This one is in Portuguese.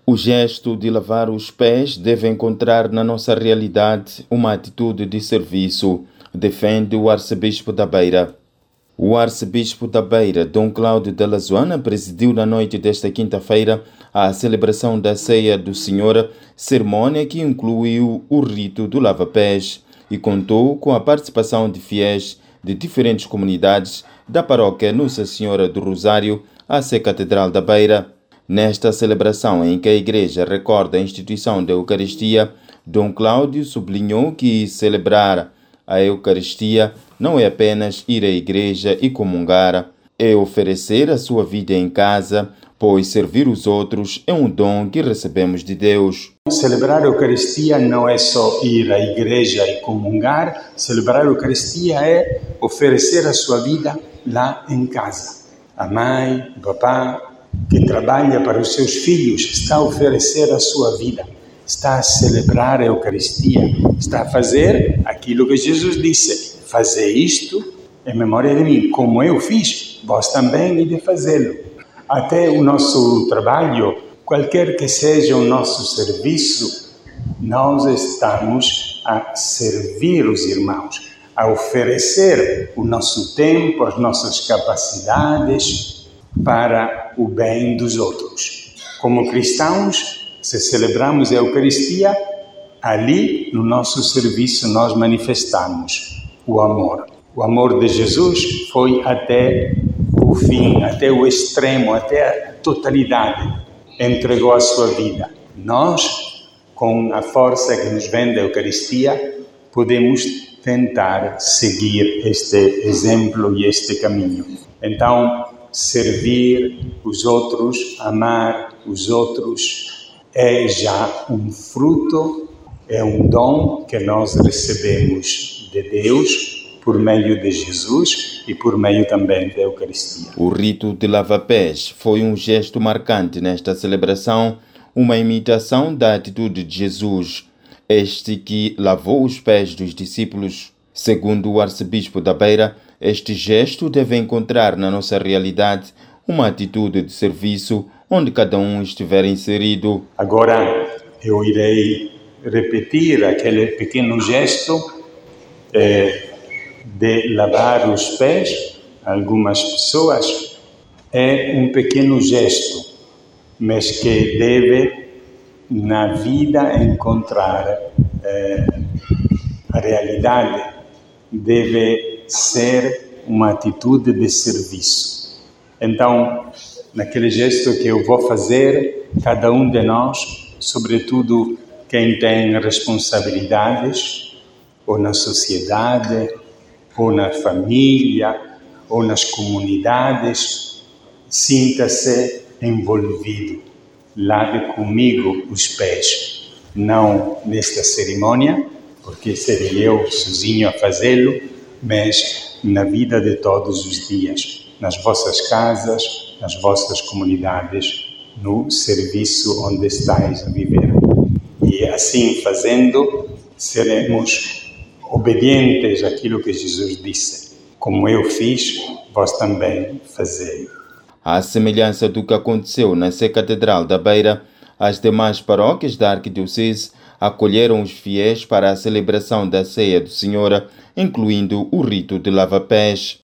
O gesto de lavar os pés deve encontrar na nossa realidade uma atitude de serviço, defende o arcebispo da Beira. O arcebispo da Beira, Dom Cláudio de Lazoana, presidiu na noite desta quinta-feira a celebração da Ceia do Senhor, cerimônia que incluiu o rito do lava-pés e contou com a participação de fiéis de diferentes comunidades da paróquia Nossa Senhora do Rosário, a Sé Catedral da Beira. Nesta celebração em que a Igreja recorda a instituição da Eucaristia, Dom Cláudio sublinhou que celebrar a Eucaristia não é apenas ir à igreja e comungar, é oferecer a sua vida em casa, pois servir os outros é um dom que recebemos de Deus. Celebrar a Eucaristia não é só ir à igreja e comungar, celebrar a Eucaristia é oferecer a sua vida lá em casa. A mãe, o papá, que trabalha para os seus filhos, está a oferecer a sua vida, está a celebrar a Eucaristia, está a fazer aquilo que Jesus disse: fazer isto em memória de mim, como eu fiz, vós também hei de fazê-lo. Até o nosso trabalho, qualquer que seja o nosso serviço, nós estamos a servir os irmãos, a oferecer o nosso tempo, as nossas capacidades para o bem dos outros. Como cristãos, se celebramos a Eucaristia, ali no nosso serviço nós manifestamos o amor. O amor de Jesus foi até o fim, até o extremo, até a totalidade. Entregou a sua vida. Nós, com a força que nos vem da Eucaristia, podemos tentar seguir este exemplo e este caminho. Então, servir os outros, amar os outros, é já um fruto, é um dom que nós recebemos de Deus por meio de Jesus e por meio também da Eucaristia. O rito de lava-pés foi um gesto marcante nesta celebração, uma imitação da atitude de Jesus, este que lavou os pés dos discípulos. Segundo o arcebispo da Beira, este gesto deve encontrar na nossa realidade uma atitude de serviço onde cada um estiver inserido. Agora eu irei repetir aquele pequeno gesto de lavar os pés. Algumas pessoas é um pequeno gesto, mas que deve na vida encontrar a realidade, deve ser uma atitude de serviço. Então, naquele gesto que eu vou fazer, cada um de nós, sobretudo quem tem responsabilidades, ou na sociedade, ou na família, ou nas comunidades, sinta-se envolvido. Lave comigo os pés, não nesta cerimônia, porque serei eu sozinho a fazê-lo, mas na vida de todos os dias, nas vossas casas, nas vossas comunidades, no serviço onde estáis a viver. E assim fazendo, seremos obedientes àquilo que Jesus disse. Como eu fiz, vós também fazei. À semelhança do que aconteceu na Sé Catedral da Beira, as demais paróquias da Arquidiocese acolheram os fiéis para a celebração da Ceia do Senhor, incluindo o rito de lava-pés.